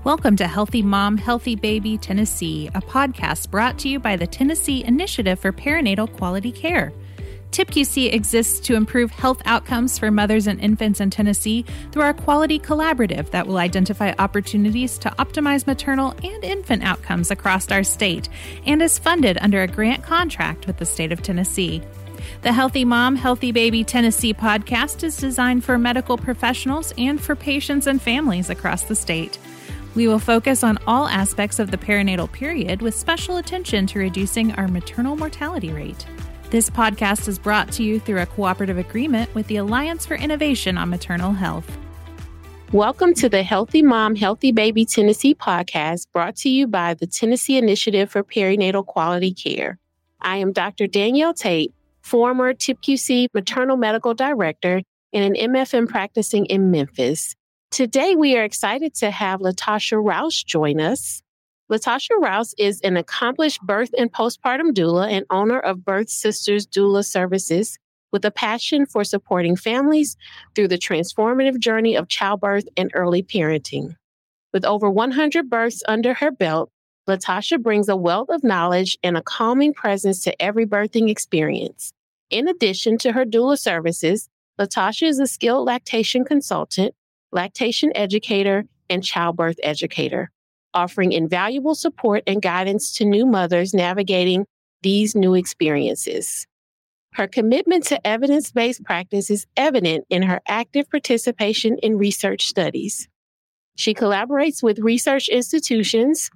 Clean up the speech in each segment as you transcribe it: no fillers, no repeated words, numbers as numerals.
Welcome to Healthy Mom, Healthy Baby Tennessee, a podcast brought to you by the Tennessee Initiative for Perinatal Quality Care. TIPQC exists to improve health outcomes for mothers and infants in Tennessee through our quality collaborative that will identify opportunities to optimize maternal and infant outcomes across our state and is funded under a grant contract with the state of Tennessee. The Healthy Mom, Healthy Baby Tennessee podcast is designed for medical professionals and for patients and families across the state. We will focus on all aspects of the perinatal period with special attention to reducing our maternal mortality rate. This podcast is brought to you through a cooperative agreement with the Alliance for Innovation on Maternal Health. Welcome to the Healthy Mom, Healthy Baby Tennessee podcast brought to you by the Tennessee Initiative for Perinatal Quality Care. I am Dr. Danielle Tate, former TIPQC Maternal Medical Director and an MFM practicing in Memphis. Today, we are excited to have Latasha Rouse join us. Latasha Rouse is an accomplished birth and postpartum doula and owner of Birth Sisters Doula Services with a passion for supporting families through the transformative journey of childbirth and early parenting. With over 100 births under her belt, Latasha brings a wealth of knowledge and a calming presence to every birthing experience. In addition to her doula services, Latasha is a skilled lactation consultant, lactation educator, and childbirth educator, offering invaluable support and guidance to new mothers navigating these new experiences. Her commitment to evidence-based practice is evident in her active participation in research studies. She collaborates with research institutions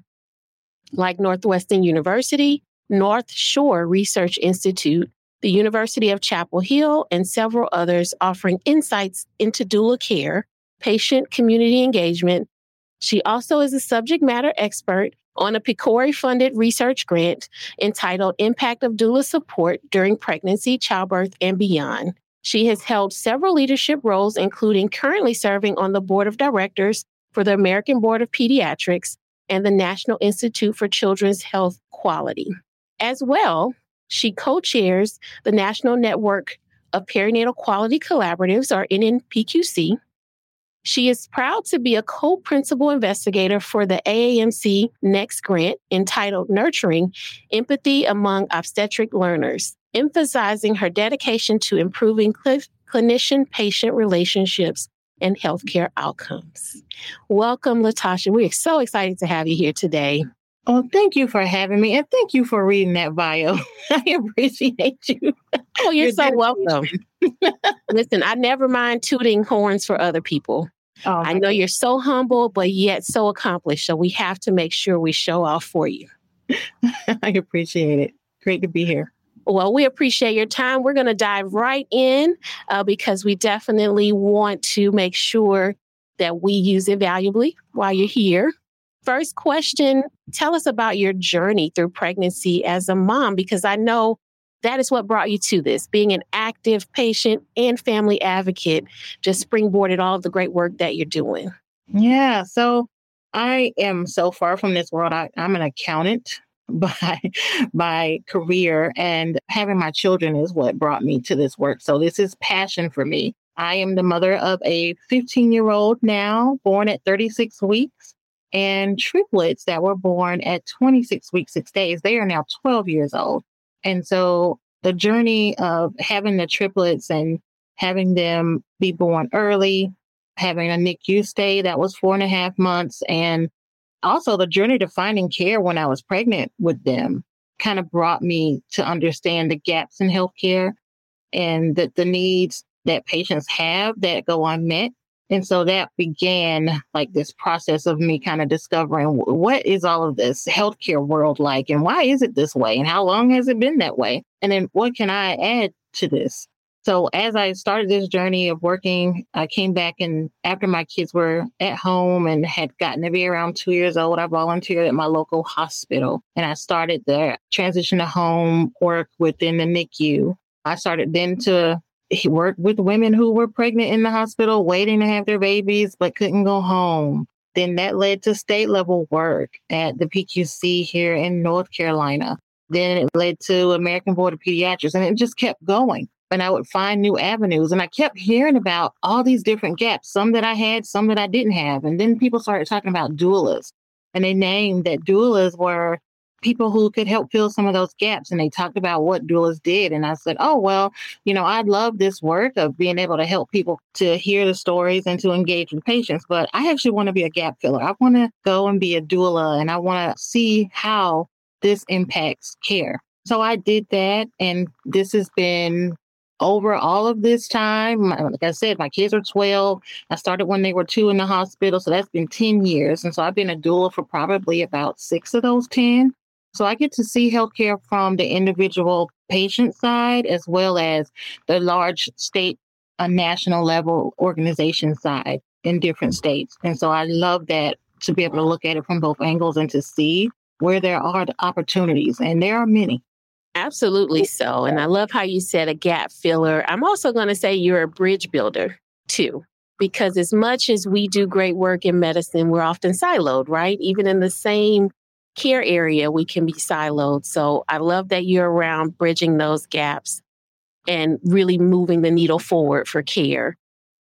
like Northwestern University, North Shore Research Institute, the University of Chapel Hill, and several others, offering insights into doula care, patient community engagement. She also is a subject matter expert on a PCORI-funded research grant entitled Impact of Doula Support During Pregnancy, Childbirth, and Beyond. She has held several leadership roles, including currently serving on the board of directors for the American Board of Pediatrics and the National Institute for Children's Health Quality. As well, she co-chairs the National Network of Perinatal Quality Collaboratives, or NNPQC. She is proud to be a co-principal investigator for the AAMC Next grant entitled Nurturing Empathy Among Obstetric Learners, emphasizing her dedication to improving clinician-patient relationships and healthcare outcomes. Welcome, Latasha. We are so excited to have you here today. Oh, thank you for having me, and thank you for reading that bio. I appreciate you. Oh, you're so welcome. Listen, I never mind tooting horns for other people. Oh, I know you're so humble, but yet so accomplished. So we have to make sure we show off for you. I appreciate it. Great to be here. Well, we appreciate your time. We're going to dive right in because we definitely want to make sure that we use it valuably while you're here. First question, tell us about your journey through pregnancy as a mom, because I know that is what brought you to this, being an active patient and family advocate, just springboarded all of the great work that you're doing. Yeah, so I am so far from this world. I'm an accountant by career, and having my children is what brought me to this work. So this is passion for me. I am the mother of a 15-year-old now, born at 36 weeks, and triplets that were born at 26 weeks, 6 days. They are now 12 years old. And so the journey of having the triplets and having them be born early, having a NICU stay that was 4.5 months, and also the journey to finding care when I was pregnant with them kind of brought me to understand the gaps in healthcare and the needs that patients have that go unmet. And so that began like this process of me kind of discovering what is all of this healthcare world like, and why is it this way, and how long has it been that way? And then what can I add to this? So as I started this journey of working, I came back, and after my kids were at home and had gotten to be around 2 years old, I volunteered at my local hospital, and I started the transition to home work within the NICU. I started then to worked with women who were pregnant in the hospital, waiting to have their babies, but couldn't go home. Then that led to state level work at the PQC here in North Carolina. Then it led to American Board of Pediatrics, and it just kept going. and I would find new avenues. And I kept hearing about all these different gaps, some that I had, some that I didn't have. And then people started talking about doulas, and they named that doulas were people who could help fill some of those gaps. And they talked about what doulas did. And I said, oh, well, I love this work of being able to help people to hear the stories and to engage with patients. But I actually want to be a gap filler. I want to go and be a doula, and I want to see how this impacts care. So I did that. And this has been over all of this time. Like I said, my kids are 12. I started when they were 2 in the hospital. So that's been 10 years. And so I've been a doula for probably about 6 of those 10. So I get to see healthcare from the individual patient side, as well as the large state, national level organization side in different states. And so I love that, to be able to look at it from both angles and to see where there are the opportunities. And there are many. Absolutely so. And I love how you said a gap filler. I'm also going to say you're a bridge builder too, because as much as we do great work in medicine, we're often siloed, right? Even in the same care area, we can be siloed. So I love that you're around bridging those gaps and really moving the needle forward for care.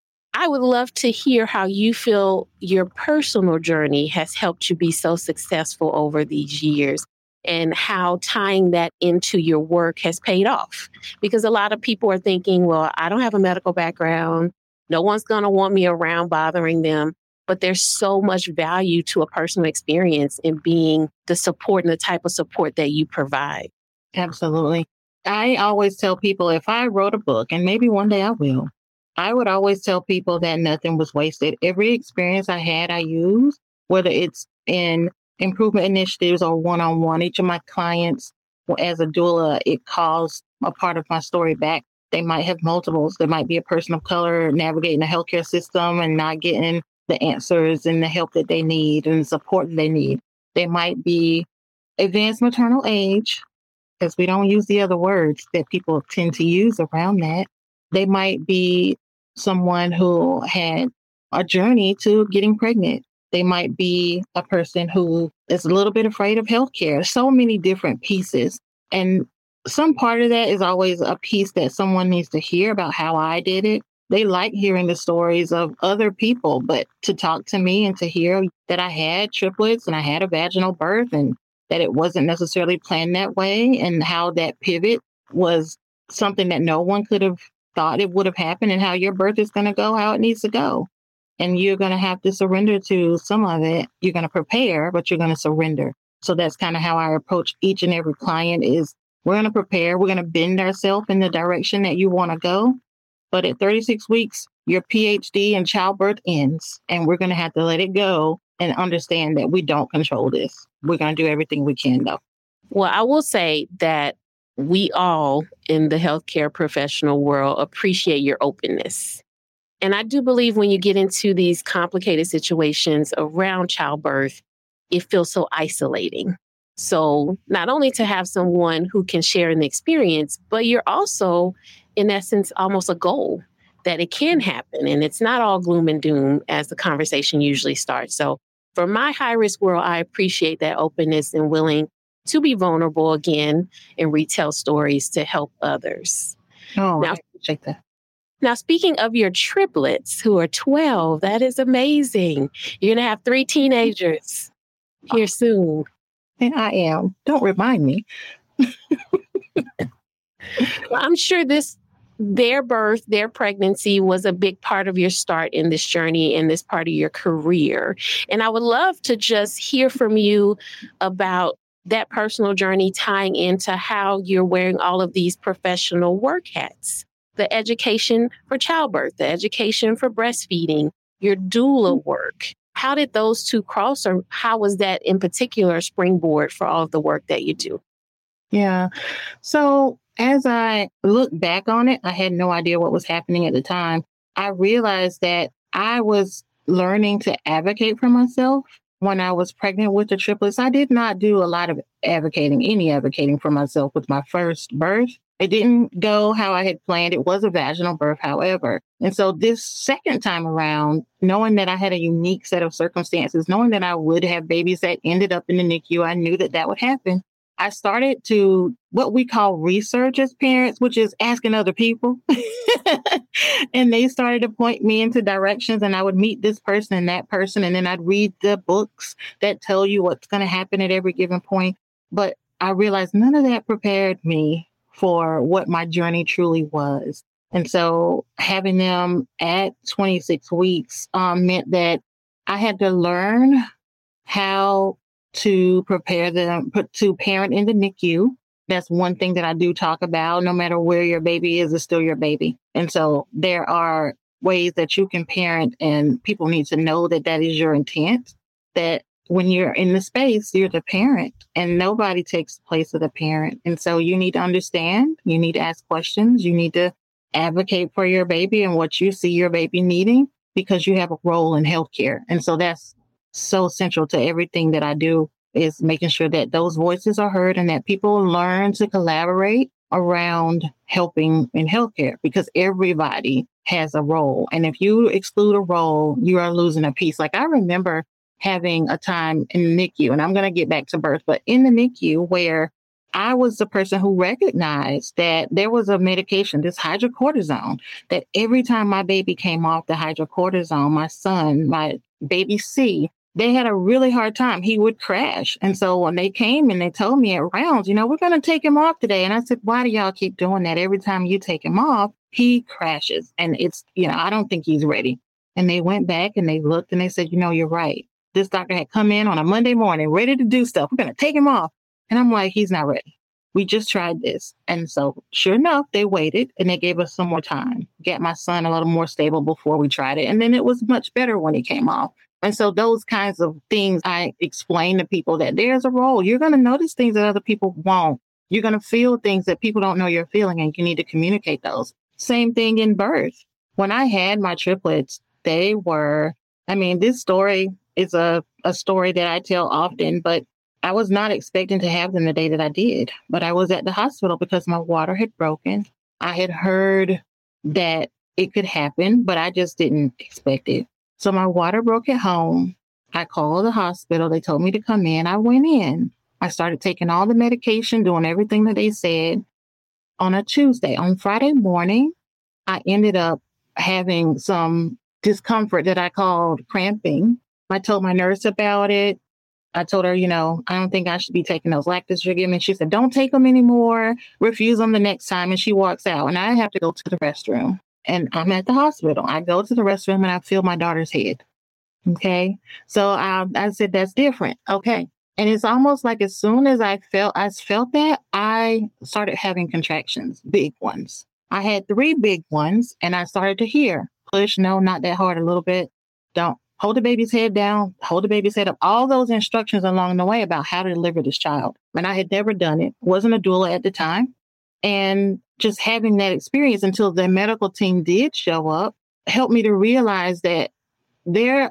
I would love to hear how you feel your personal journey has helped you be so successful over these years, and how tying that into your work has paid off. Because a lot of people are thinking, well, I don't have a medical background. No one's going to want me around bothering them. But there's so much value to a personal experience in being the support and the type of support that you provide. Absolutely. I always tell people, if I wrote a book, and maybe one day I will, I would always tell people that nothing was wasted. Every experience I had, I used, whether it's in improvement initiatives or one-on-one. Each of my clients, as a doula, it calls a part of my story back. They might have multiples. There might be a person of color navigating the healthcare system and not getting the answers and the help that they need and the support that they need. They might be advanced maternal age, because we don't use the other words that people tend to use around that. They might be someone who had a journey to getting pregnant. They might be a person who is a little bit afraid of healthcare. So many different pieces. And some part of that is always a piece that someone needs to hear about how I did it. They like hearing the stories of other people, but to talk to me and to hear that I had triplets and I had a vaginal birth and that it wasn't necessarily planned that way, and how that pivot was something that no one could have thought it would have happened, and how your birth is going to go how it needs to go. And you're going to have to surrender to some of it. You're going to prepare, but you're going to surrender. So that's kind of how I approach each and every client is, we're going to prepare. We're going to bend ourselves in the direction that you want to go. But at 36 weeks, your PhD in childbirth ends, and we're going to have to let it go and understand that we don't control this. We're going to do everything we can, though. Well, I will say that we all in the healthcare professional world appreciate your openness. And I do believe when you get into these complicated situations around childbirth, it feels so isolating. So not only to have someone who can share an experience, but you're also, in essence, almost a goal that it can happen. And it's not all gloom and doom as the conversation usually starts. So for my high risk world, I appreciate that openness and willing to be vulnerable again and retell stories to help others. Oh, now, I appreciate that. Now, speaking of your triplets who are 12, that is amazing. You're going to have 3 teenagers here soon. And I am. Don't remind me. I'm sure their birth, their pregnancy was a big part of your start in this journey and this part of your career. And I would love to just hear from you about that personal journey tying into how you're wearing all of these professional work hats. The education for childbirth, the education for breastfeeding, your doula work. How did those two cross, or how was that in particular a springboard for all of the work that you do? Yeah. So as I look back on it, I had no idea what was happening at the time. I realized that I was learning to advocate for myself when I was pregnant with the triplets. I did not do a lot of any advocating for myself with my first birth. It didn't go how I had planned. It was a vaginal birth, however. And so this second time around, knowing that I had a unique set of circumstances, knowing that I would have babies that ended up in the NICU, I knew that that would happen. I started to what we call research as parents, which is asking other people. And they started to point me into directions, and I would meet this person and that person. And then I'd read the books that tell you what's going to happen at every given point. But I realized none of that prepared me for what my journey truly was. And so having them at 26 weeks meant that I had to learn how to prepare them to parent in the NICU. That's one thing that I do talk about. No matter where your baby is, it's still your baby. And so there are ways that you can parent, and people need to know that that is your intent, that when you're in the space, you're the parent and nobody takes the place of the parent. And so you need to understand, you need to ask questions, you need to advocate for your baby and what you see your baby needing, because you have a role in healthcare. And so that's so central to everything that I do, is making sure that those voices are heard and that people learn to collaborate around helping in healthcare, because everybody has a role. And if you exclude a role, you are losing a piece. Like I remember having a time in the NICU, and I'm going to get back to birth, but in the NICU where I was the person who recognized that there was a medication, this hydrocortisone, that every time my baby came off the hydrocortisone, my son, my baby C, they had a really hard time. He would crash. And so when they came and they told me at rounds, we're going to take him off today. And I said, why do y'all keep doing that? Every time you take him off, he crashes. And it's, I don't think he's ready. And they went back and they looked and they said, you're right. This doctor had come in on a Monday morning, ready to do stuff. We're going to take him off. And I'm like, he's not ready. We just tried this. And so sure enough, they waited and they gave us some more time, get my son a little more stable before we tried it. And then it was much better when he came off. And so those kinds of things, I explain to people that there's a role. You're going to notice things that other people won't. You're going to feel things that people don't know you're feeling, and you need to communicate those. Same thing in birth. When I had my triplets, this story is a story that I tell often, but I was not expecting to have them the day that I did. But I was at the hospital because my water had broken. I had heard that it could happen, but I just didn't expect it. So my water broke at home. I called the hospital. They told me to come in. I went in. I started taking all the medication, doing everything that they said on a Tuesday. On Friday morning, I ended up having some discomfort that I called cramping. I told my nurse about it. I told her, I don't think I should be taking those Lactus you're giving me. She said, don't take them anymore. Refuse them the next time. And she walks out. And I have to go to the restroom. And I'm at the hospital. I go to the restroom and I feel my daughter's head. Okay. So I said, that's different. Okay. And it's almost like as soon as I felt that, I started having contractions, big ones. I had 3 big ones and I started to hear, push, no, not that hard, a little bit. Don't hold the baby's head down, hold the baby's head up. All those instructions along the way about how to deliver this child. And I had never done it. Wasn't a doula at the time. And just having that experience until the medical team did show up helped me to realize that there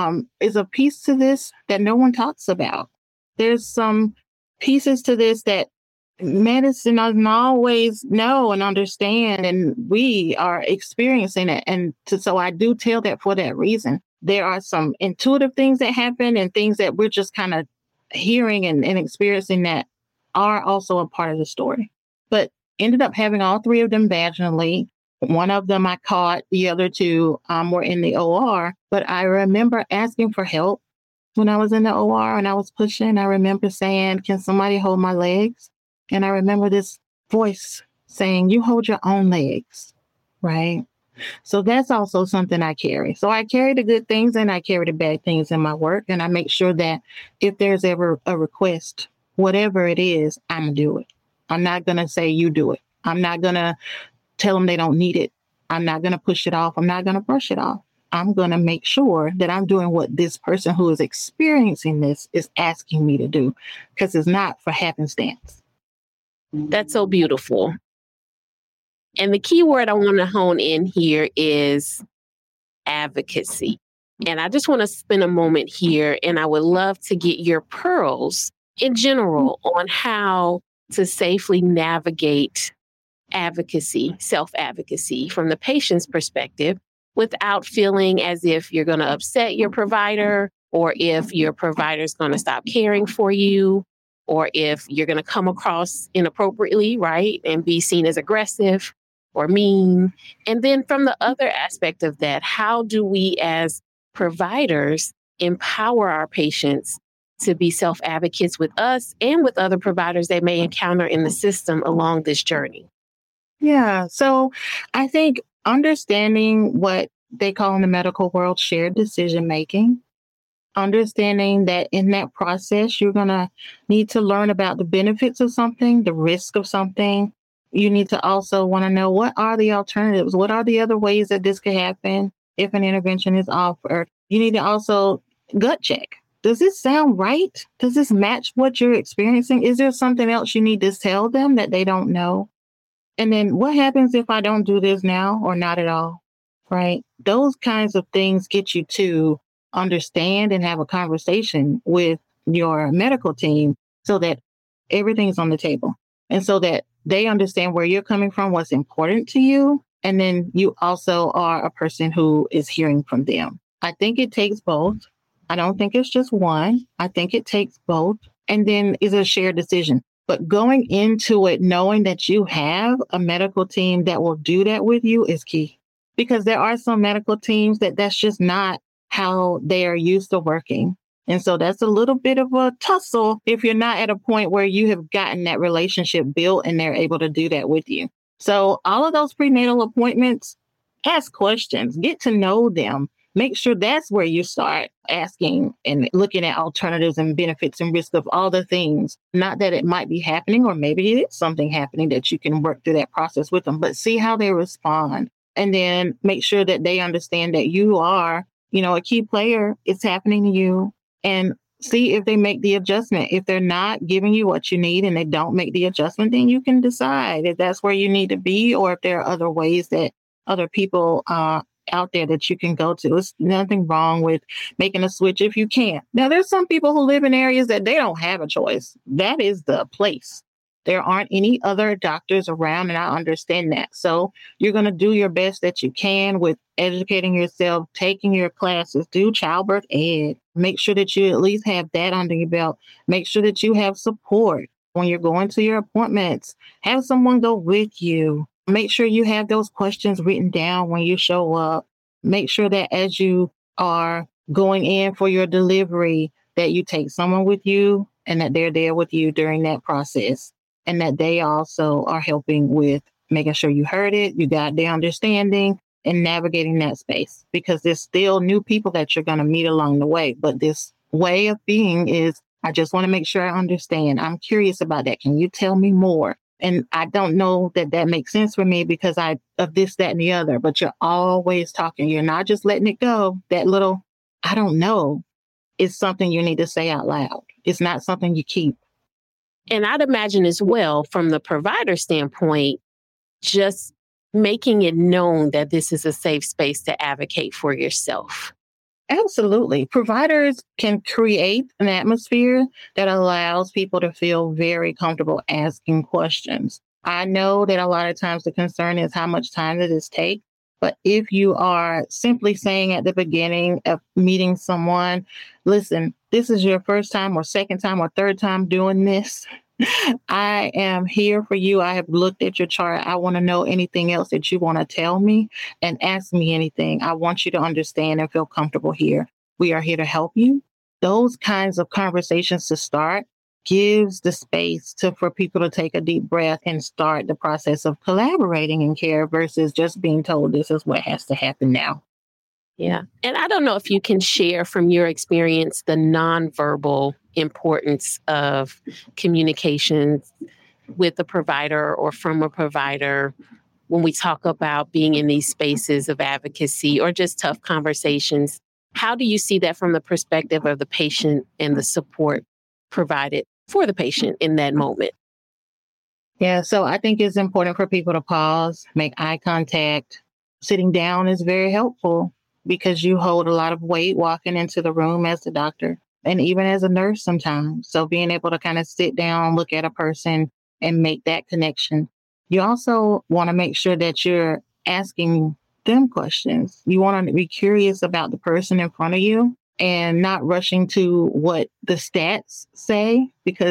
is a piece to this that no one talks about. There's some pieces to this that medicine doesn't always know and understand, and we are experiencing it. And so I do tell that for that reason. There are some intuitive things that happen and things that we're just kind of hearing and experiencing that are also a part of the story. But ended up having all 3 of them vaginally. One of them I caught, the other 2 were in the OR. But I remember asking for help when I was in the OR and I was pushing. I remember saying, can somebody hold my legs? And I remember this voice saying, you hold your own legs, right? So that's also something I carry. So I carry the good things and I carry the bad things in my work. And I make sure that if there's ever a request, whatever it is, I'm going to do it. I'm not going to say you do it. I'm not going to tell them they don't need it. I'm not going to push it off. I'm not going to brush it off. I'm going to make sure that I'm doing what this person who is experiencing this is asking me to do, because it's not for happenstance. That's so beautiful. And the key word I want to hone in here is advocacy. And I just want to spend a moment here, and I would love to get your pearls in general on how to safely navigate advocacy, self-advocacy from the patient's perspective without feeling as if you're going to upset your provider or if your provider is going to stop caring for you. or if you're going to come across inappropriately, right, and be seen as aggressive or mean. And then from the other aspect of that, how do we as providers empower our patients to be self-advocates with us and with other providers they may encounter in the system along this journey? Yeah. So I think understanding what they call in the medical world shared decision making, understanding that in that process, you're going to need to learn about the benefits of something, the risk of something. You need to also want to know, what are the alternatives? What are the other ways that this could happen if an intervention is offered? You need to also gut check. Does this sound right? Does this match what you're experiencing? Is there something else you need to tell them that they don't know? And then what happens if I don't do this now or not at all? Right? Those kinds of things get you to understand and have a conversation with your medical team so that everything's on the table and so that they understand where you're coming from, what's important to you. And then you also are a person who is hearing from them. I think it takes both. I don't think it's just one. I think it takes both. And then it's a shared decision. But going into it, knowing that you have a medical team that will do that with you is key. Because there are some medical teams that's just not how they are used to working. And so that's a little bit of a tussle if you're not at a point where you have gotten that relationship built and they're able to do that with you. So all of those prenatal appointments, ask questions, get to know them. Make sure that's where you start asking and looking at alternatives and benefits and risk of all the things. Not that it might be happening, or maybe it is something happening that you can work through that process with them, but see how they respond. And then make sure that they understand that you are, a key player. It's happening to you. And see if they make the adjustment. If they're not giving you what you need and they don't make the adjustment, then you can decide if that's where you need to be or if there are other ways that other people out there that you can go to. There's nothing wrong with making a switch if you can. Now, there's some people who live in areas that they don't have a choice. That is the place. There aren't any other doctors around, and I understand that. So you're going to do your best that you can with educating yourself, taking your classes, do childbirth ed. Make sure that you at least have that under your belt. Make sure that you have support when you're going to your appointments. Have someone go with you. Make sure you have those questions written down when you show up. Make sure that as you are going in for your delivery, that you take someone with you and that they're there with you during that process. And that they also are helping with making sure you heard it, you got the understanding, and navigating that space. Because there's still new people that you're going to meet along the way. But this way of being is, I just want to make sure I understand. I'm curious about that. Can you tell me more? And I don't know that makes sense for me because of this, that, and the other. But you're always talking. You're not just letting it go. That little, I don't know, is something you need to say out loud. It's not something you keep. And I'd imagine as well, from the provider standpoint, just making it known that this is a safe space to advocate for yourself. Absolutely. Providers can create an atmosphere that allows people to feel very comfortable asking questions. I know that a lot of times the concern is how much time does this take? But if you are simply saying at the beginning of meeting someone, listen, this is your first time or second time or third time doing this. I am here for you. I have looked at your chart. I want to know anything else that you want to tell me and ask me anything. I want you to understand and feel comfortable here. We are here to help you. Those kinds of conversations to start gives the space for people to take a deep breath and start the process of collaborating in care versus just being told this is what has to happen now. Yeah. And I don't know if you can share from your experience the nonverbal importance of communication with a provider or from a provider when we talk about being in these spaces of advocacy or just tough conversations. How do you see that from the perspective of the patient and the support provided for the patient in that moment? Yeah, so I think it's important for people to pause, make eye contact. Sitting down is very helpful because you hold a lot of weight walking into the room as the doctor and even as a nurse sometimes. So being able to kind of sit down, look at a person and make that connection. You also want to make sure that you're asking them questions. You want to be curious about the person in front of you and not rushing to what the stats say, because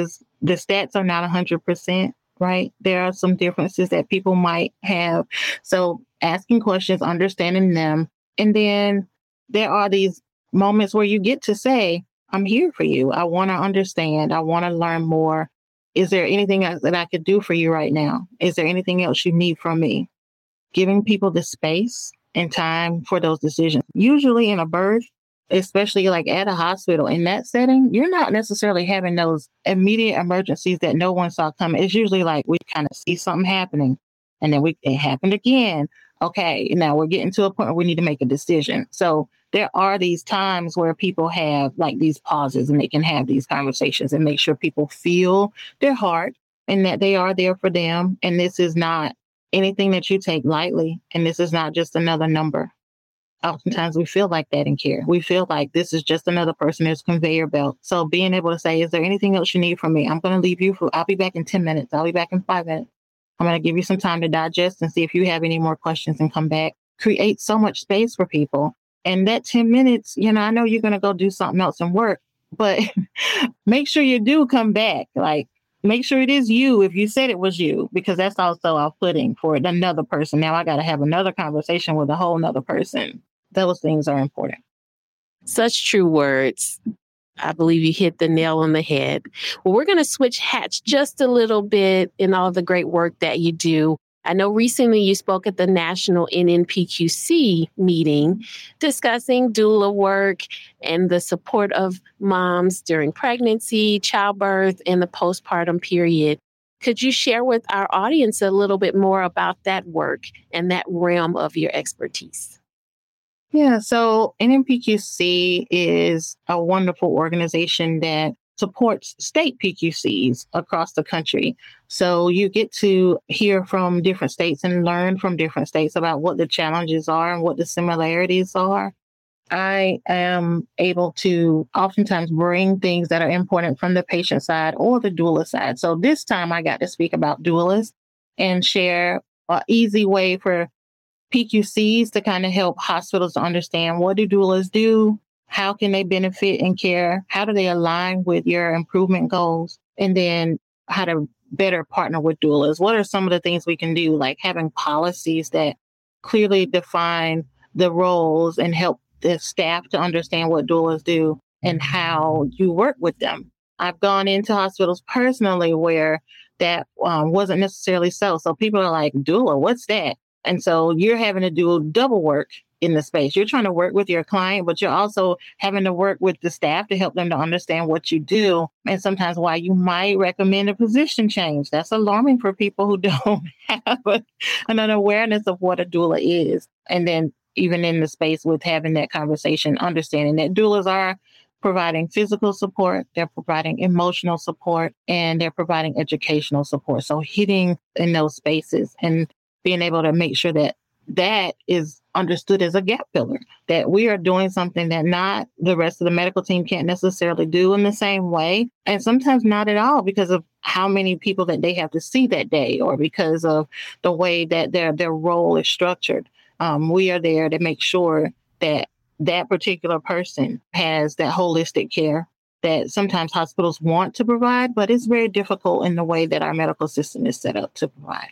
the stats are not 100%, right? There are some differences that people might have. So asking questions, understanding them. And then there are these moments where you get to say, I'm here for you. I want to understand. I want to learn more. Is there anything else that I could do for you right now? Is there anything else you need from me? Giving people the space and time for those decisions. Usually in a birth, especially like at a hospital, in that setting, you're not necessarily having those immediate emergencies that no one saw coming. It's usually like we kind of see something happening and then it happened again. Okay, now we're getting to a point where we need to make a decision. So there are these times where people have like these pauses and they can have these conversations and make sure people feel their heart and that they are there for them. And this is not anything that you take lightly. And this is not just another number. Oftentimes we feel like that in care. We feel like this is just another person, there's conveyor belt. So being able to say, is there anything else you need from me? I'm going to leave you I'll be back in 10 minutes. I'll be back in 5 minutes. I'm going to give you some time to digest and see if you have any more questions and come back. Create so much space for people. And that 10 minutes, I know you're going to go do something else and work, but make sure you do come back. Like, make sure it is you if you said it was you, because that's also off-putting for another person. Now I got to have another conversation with a whole nother person. Those things are important. Such true words. I believe you hit the nail on the head. Well, we're going to switch hats just a little bit in all the great work that you do. I know recently you spoke at the National NNPQC meeting discussing doula work and the support of moms during pregnancy, childbirth, and the postpartum period. Could you share with our audience a little bit more about that work and that realm of your expertise? Yeah, so NNPQC is a wonderful organization that supports state PQCs across the country. So you get to hear from different states and learn from different states about what the challenges are and what the similarities are. I am able to oftentimes bring things that are important from the patient side or the doula side. So this time I got to speak about doulas and share an easy way for PQCs to kind of help hospitals to understand, what do doulas do? How can they benefit in care? How do they align with your improvement goals? And then how to better partner with doulas. What are some of the things we can do, like having policies that clearly define the roles and help the staff to understand what doulas do and how you work with them. I've gone into hospitals personally where that wasn't necessarily so. So people are like, doula, what's that? And so you're having to do double work in the space. You're trying to work with your client, but you're also having to work with the staff to help them to understand what you do. And sometimes why you might recommend a position change. That's alarming for people who don't have an awareness of what a doula is. And then even in the space with having that conversation, understanding that doulas are providing physical support, they're providing emotional support, and they're providing educational support. So hitting in those spaces and being able to make sure that that is understood as a gap filler, that we are doing something that not the rest of the medical team can't necessarily do in the same way. And sometimes not at all because of how many people that they have to see that day or because of the way that their role is structured. We are there to make sure that that particular person has that holistic care that sometimes hospitals want to provide, but it's very difficult in the way that our medical system is set up to provide.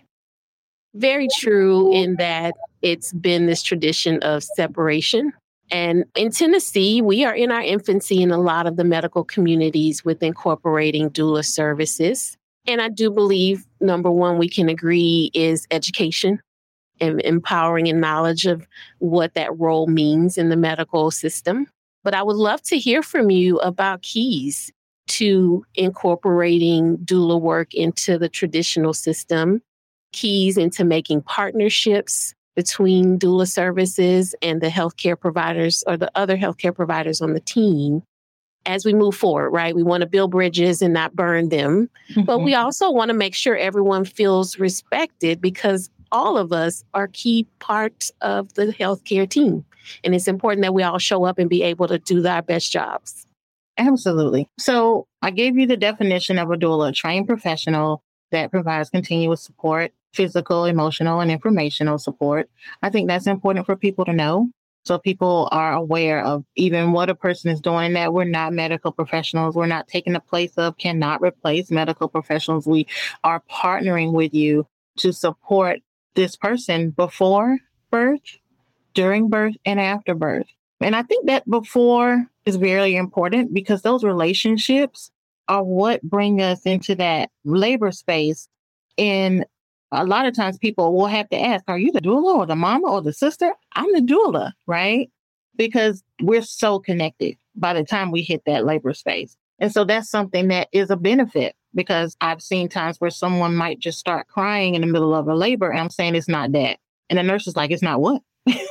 Very true in that it's been this tradition of separation. And in Tennessee, we are in our infancy in a lot of the medical communities with incorporating doula services. And I do believe, number one, we can agree is education and empowering and knowledge of what that role means in the medical system. But I would love to hear from you about keys to incorporating doula work into the traditional system, keys into making partnerships between doula services and the healthcare providers or the other healthcare providers on the team as we move forward, right? We want to build bridges and not burn them, but we also want to make sure everyone feels respected because all of us are key parts of the healthcare team. And it's important that we all show up and be able to do our best jobs. Absolutely. So I gave you the definition of a doula, a trained professional that provides continuous support, physical, emotional, and informational support. I think that's important for people to know. So people are aware of even what a person is doing, that we're not medical professionals. We're not taking the place of, cannot replace medical professionals. We are partnering with you to support this person before birth, during birth, and after birth. And I think that before is very important because those relationships are what bring us into that labor space. And a lot of times people will have to ask, are you the doula or the mama or the sister? I'm the doula, right? Because we're so connected by the time we hit that labor space. And so that's something that is a benefit because I've seen times where someone might just start crying in the middle of a labor. And I'm saying it's not that. And the nurse is like, it's not what?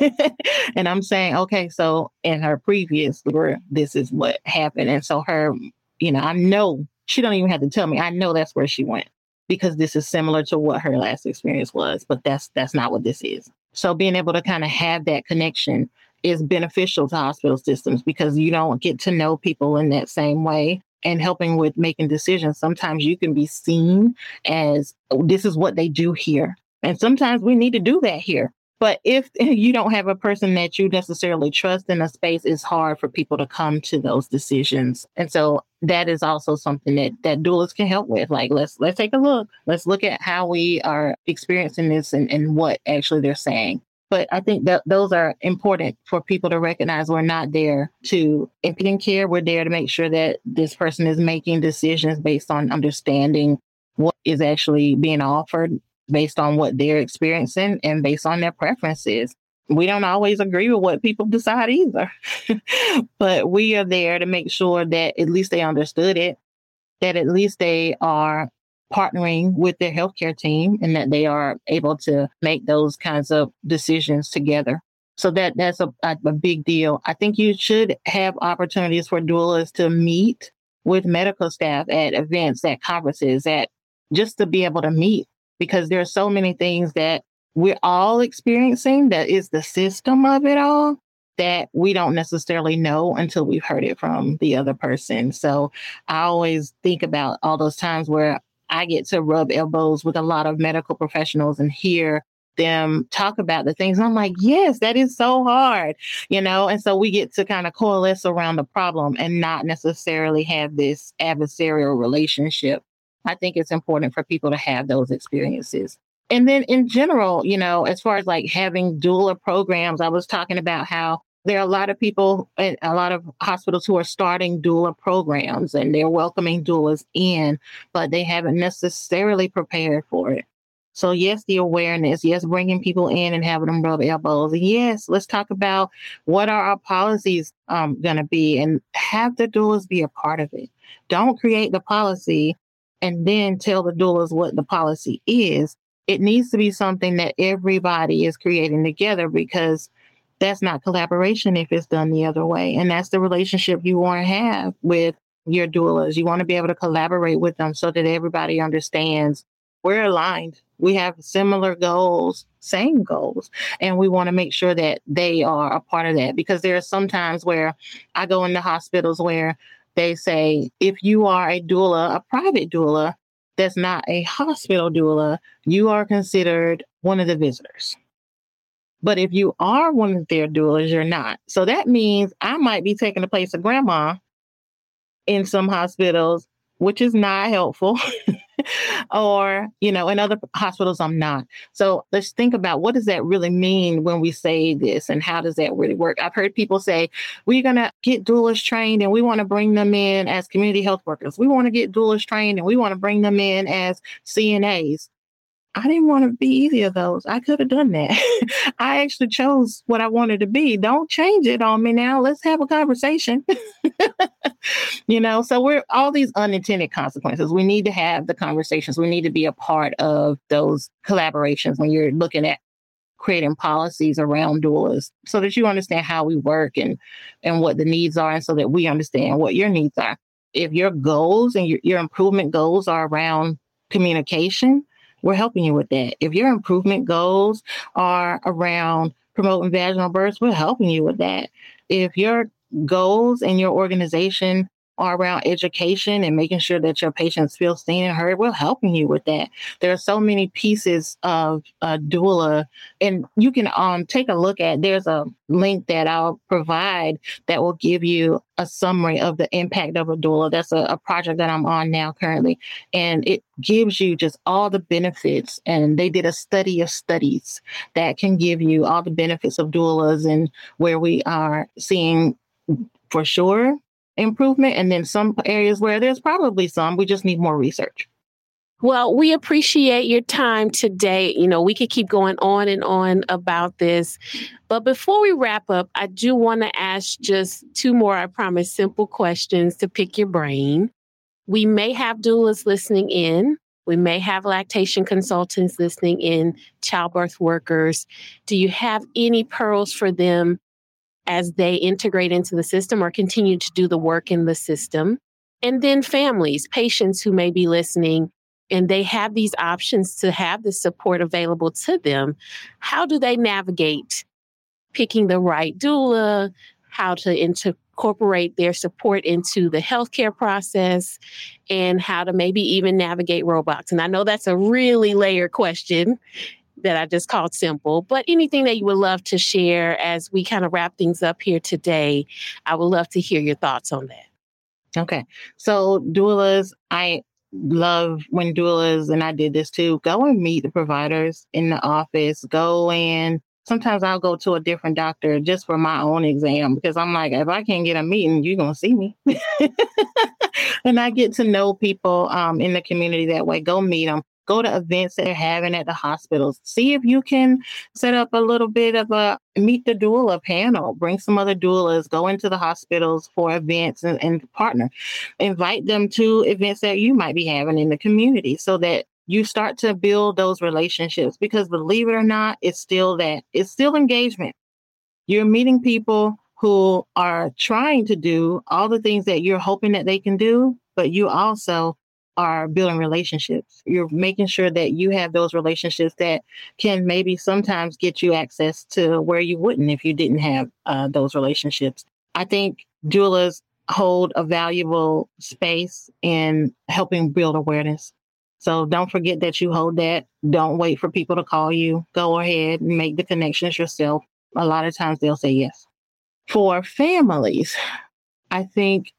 And I'm saying, okay, so in her previous labor, this is what happened. And so her, I know she don't even have to tell me. I know that's where she went because this is similar to what her last experience was, but that's not what this is. So being able to kind of have that connection is beneficial to hospital systems because you don't get to know people in that same way and helping with making decisions. Sometimes you can be seen as, oh, this is what they do here. And sometimes we need to do that here. But if you don't have a person that you necessarily trust in a space, it's hard for people to come to those decisions. And so that is also something that doulas can help with. Like, let's take a look. Let's look at how we are experiencing this and what actually they're saying. But I think that those are important for people to recognize. We're not there to impede care. We're there to make sure that this person is making decisions based on understanding what is actually being offered, based on what they're experiencing and based on their preferences. We don't always agree with what people decide either, but we are there to make sure that at least they understood it, that at least they are partnering with their healthcare team and that they are able to make those kinds of decisions together. So that's a big deal. I think you should have opportunities for doulas to meet with medical staff at events, at conferences, just to be able to meet. Because there are so many things that we're all experiencing that is the system of it all that we don't necessarily know until we've heard it from the other person. So I always think about all those times where I get to rub elbows with a lot of medical professionals and hear them talk about the things. And I'm like, yes, that is so hard, and so we get to kind of coalesce around the problem and not necessarily have this adversarial relationship. I think it's important for people to have those experiences. And then in general, as far as like having doula programs, I was talking about how there are a lot of people and a lot of hospitals who are starting doula programs and they're welcoming doulas in, but they haven't necessarily prepared for it. So yes, the awareness, yes, bringing people in and having them rub elbows. Yes, let's talk about what are our policies going to be and have the doulas be a part of it. Don't create the policy and then tell the doulas what the policy is. It needs to be something that everybody is creating together because that's not collaboration if it's done the other way. And that's the relationship you want to have with your doulas. You want to be able to collaborate with them so that everybody understands we're aligned. We have similar goals, same goals, and we want to make sure that they are a part of that because there are some times where I go into hospitals where they say, if you are a doula, a private doula, that's not a hospital doula, you are considered one of the visitors. But if you are one of their doulas, you're not. So that means I might be taking the place of grandma in some hospitals, which is not helpful. Or, in other hospitals, I'm not. So let's think about what does that really mean when we say this and how does that really work? I've heard people say, we're going to get doulas trained and we want to bring them in as community health workers. We want to get doulas trained and we want to bring them in as CNAs. I didn't want to be either of those. I could have done that. I actually chose what I wanted to be. Don't change it on me now. Let's have a conversation. So we're all these unintended consequences. We need to have the conversations. We need to be a part of those collaborations when you're looking at creating policies around doulas so that you understand how we work and what the needs are and so that we understand what your needs are. If your goals and your improvement goals are around communication, we're helping you with that. If your improvement goals are around promoting vaginal births, we're helping you with that. If your goals and your organization around education and making sure that your patients feel seen and heard, we're helping you with that. There are so many pieces of doula, and you can take a look at, there's a link that I'll provide that will give you a summary of the impact of a doula. That's a project that I'm on now currently. And it gives you just all the benefits. And they did a study of studies that can give you all the benefits of doulas and where we are seeing for sure improvement. And then some areas where there's probably some, we just need more research. Well, we appreciate your time today. We could keep going on and on about this. But before we wrap up, I do want to ask just 2 more, I promise, simple questions to pick your brain. We may have doulas listening in. We may have lactation consultants listening in, childbirth workers. Do you have any pearls for them as they integrate into the system or continue to do the work in the system? And then families, patients who may be listening, and they have these options to have the support available to them. How do they navigate picking the right doula, how to incorporate their support into the healthcare process, and how to maybe even navigate robots? And I know that's a really layered question that I just called simple, but anything that you would love to share as we kind of wrap things up here today, I would love to hear your thoughts on that. Okay. So doulas, I love when doulas, and I did this too, go and meet the providers in the office, go in. Sometimes I'll go to a different doctor just for my own exam because I'm like, if I can't get a meeting, you're going to see me. And I get to know people in the community that way. Go meet them. Go to events that they're having at the hospitals. See if you can set up a little bit of a meet the doula panel. Bring some other doulas. Go into the hospitals for events and partner. Invite them to events that you might be having in the community so that you start to build those relationships. Because believe it or not, it's still engagement. You're meeting people who are trying to do all the things that you're hoping that they can do, but you also are building relationships. You're making sure that you have those relationships that can maybe sometimes get you access to where you wouldn't if you didn't have those relationships. I think doulas hold a valuable space in helping build awareness. So don't forget that you hold that. Don't wait for people to call you. Go ahead and make the connections yourself. A lot of times they'll say yes. For families, I think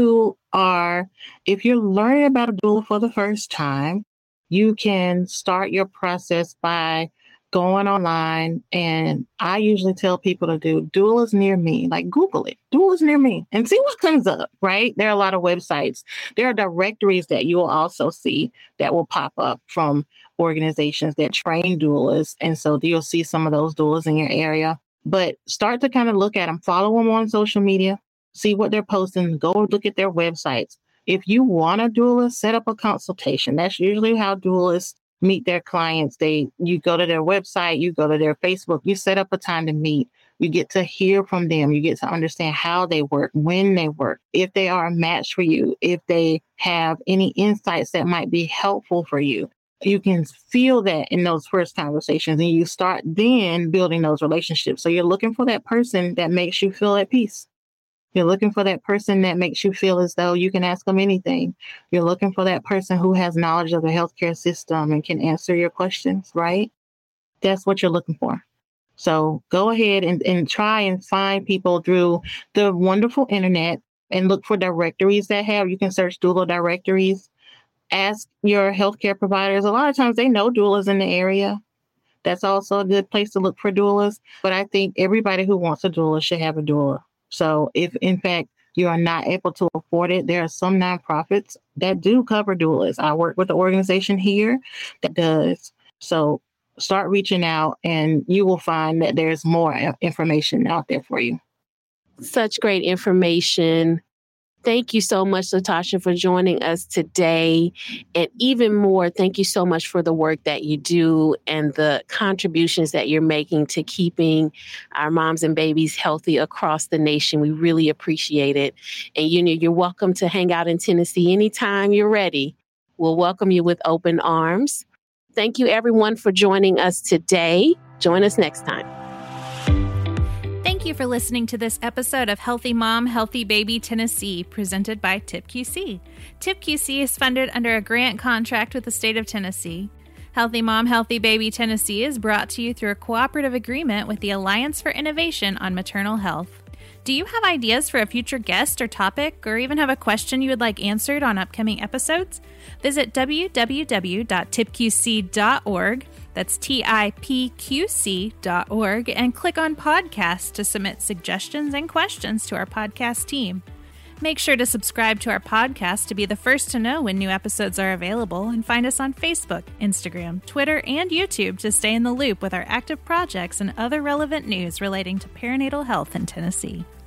if you're learning about a doula for the first time, you can start your process by going online. And I usually tell people to do doulas near me, like Google it, doulas near me, and see what comes up, right? There are a lot of websites. There are directories that you will also see that will pop up from organizations that train doulas. And so you'll see some of those doulas in your area. But start to kind of look at them, follow them on social media, see what they're posting, go look at their websites. If you want a doula, set up a consultation. That's usually how doulas meet their clients. You go to their website, you go to their Facebook, you set up a time to meet. You get to hear from them. You get to understand how they work, when they work, if they are a match for you, if they have any insights that might be helpful for you. You can feel that in those first conversations, and you start then building those relationships. So you're looking for that person that makes you feel at peace. You're looking for that person that makes you feel as though you can ask them anything. You're looking for that person who has knowledge of the healthcare system and can answer your questions, right? That's what you're looking for. So go ahead and try and find people through the wonderful internet and look for directories you can search doula directories. Ask your healthcare providers. A lot of times they know doulas in the area. That's also a good place to look for doulas. But I think everybody who wants a doula should have a doula. So if, in fact, you are not able to afford it, there are some nonprofits that do cover doulas. I work with an organization here that does. So start reaching out and you will find that there's more information out there for you. Such great information. Thank you so much, Latasha, for joining us today. And even more, thank you so much for the work that you do and the contributions that you're making to keeping our moms and babies healthy across the nation. We really appreciate it. And you're welcome to hang out in Tennessee anytime you're ready. We'll welcome you with open arms. Thank you, everyone, for joining us today. Join us next time. Thank you for listening to this episode of Healthy Mom, Healthy Baby Tennessee, presented by TIPQC. TIPQC is funded under a grant contract with the state of Tennessee. Healthy Mom, Healthy Baby Tennessee is brought to you through a cooperative agreement with the Alliance for Innovation on Maternal Health. Do you have ideas for a future guest or topic, or even have a question you would like answered on upcoming episodes? Visit www.tipqc.org, that's TIPQC.org, and click on Podcasts to submit suggestions and questions to our podcast team. Make sure to subscribe to our podcast to be the first to know when new episodes are available, and find us on Facebook, Instagram, Twitter, and YouTube to stay in the loop with our active projects and other relevant news relating to perinatal health in Tennessee.